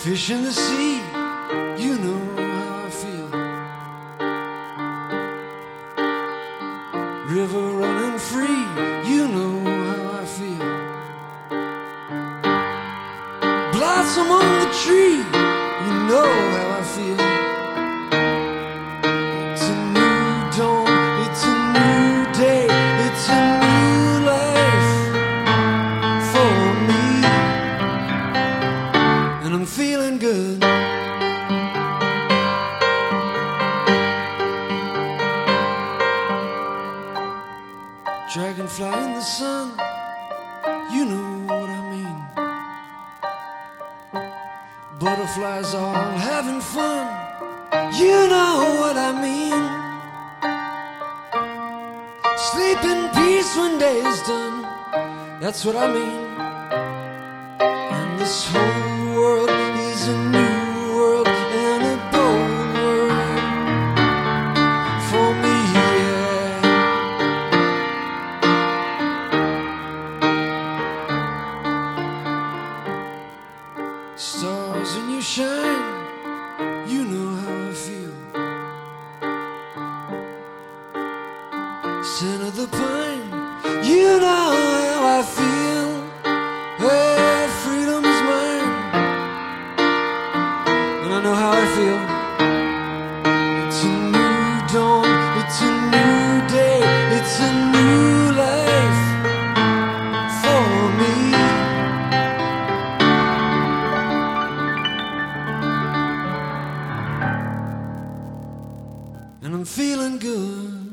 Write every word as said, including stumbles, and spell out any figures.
Fish in the sea, you know how I feel. River running free, you know how I feel. Blossom on the tree, you know how I feel. It's a new dawn, it's a new day, it's a new life for me, and I'm feeling good. Dragonfly in the sun, you know what I mean. Butterflies all having fun, you know what I mean. Sleep in peace when day is done, that's what I mean. And this whole world is a new world and a bold world for me, yeah. Stars in your shine, you know how I feel. Scent of the pine, you know how I feel. Hey, freedom is mine, and I know how I feel. It's a new dawn, it's a new day, it's a new life for me, and I'm feeling good.